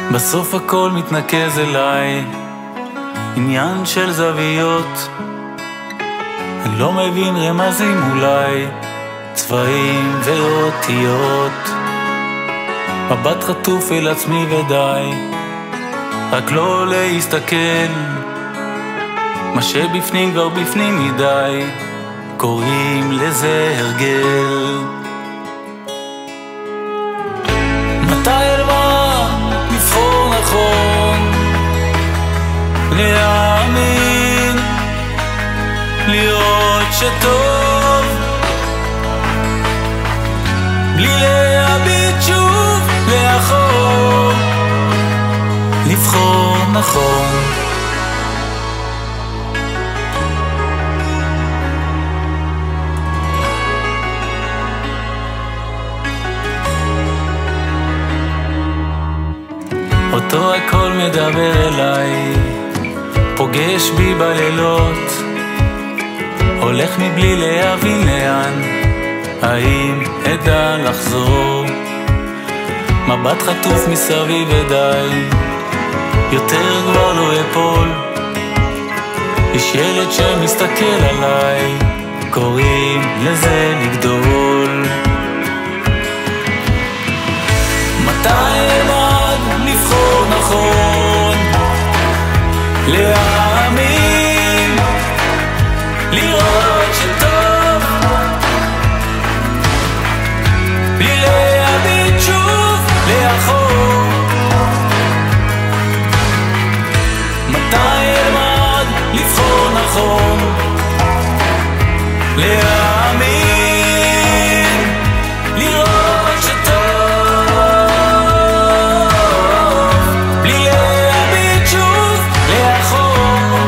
בסוף הכל מתנקז אליי, עניין של זוויות. אני לא מבין רמזים אולי, צבעים ואותיות. מבט חטוף אל עצמי ודי, רק לא להסתכל. מה שבפנים כבר בפנים מדי, קוראים לזה הרגל. מתי אלמה לבחור נכון, להאמין, לראות שטוב, בלי להביט שוב לאחור, לבחור נכון. אותו הכל מדבר אליי, פוגש בי בלילות, הולך מבלי להבין לאן, האם אדע לחזור. מבט חטוף מסביב ודי, יותר כבר לא אפול. יש ילד שמסתכל עליי, קוראים לזה לגדול. מתי אלמד לבחור נכון, להאמין, לראות שטוב, בלי להביט שוב לאחור. מתי אלמד לבחור נכון, להאמין, לראות שטוב, בלי להביט שוב לאחור.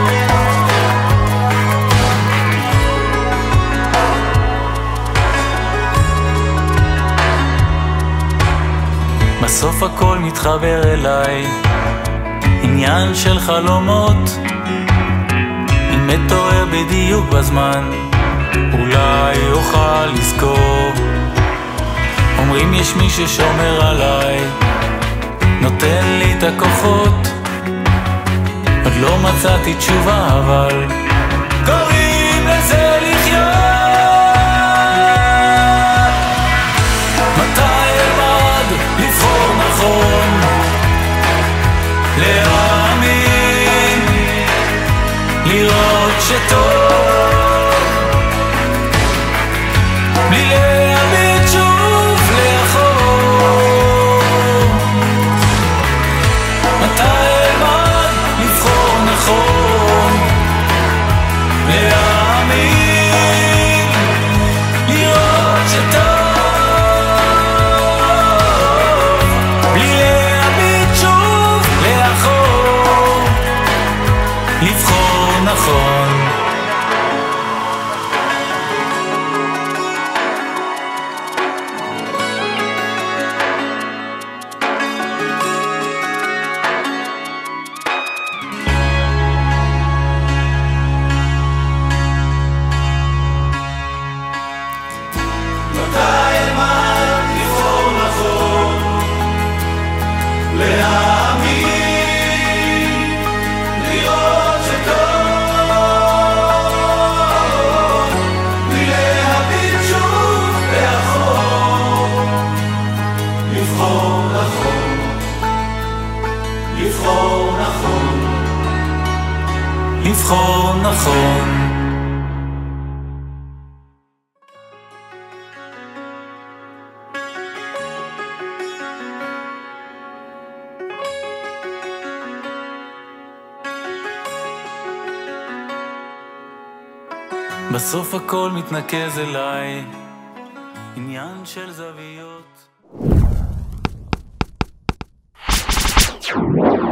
בסוף הכל מתחבר אליי, עניין של חלומות. אם מתעורר בדיוק בזמן, אולי אוכל לזכור. אומרים יש מי ששומר עליי, נותן לי את הכוחות. עוד לא מצאתי תשובה אבל קוראים לזה לחיות. מתי אלמד לבחור נכון, להאמין, לראות שטוב, בלי להביט שוב לאחור. מתי אלמד לבחור נכון, להאמין, לראות שטוב, בלי להביט שוב לאחור, לבחור נכון. לבחור נכון. בסוף הכל מתנקז אליי, עניין של זוויות.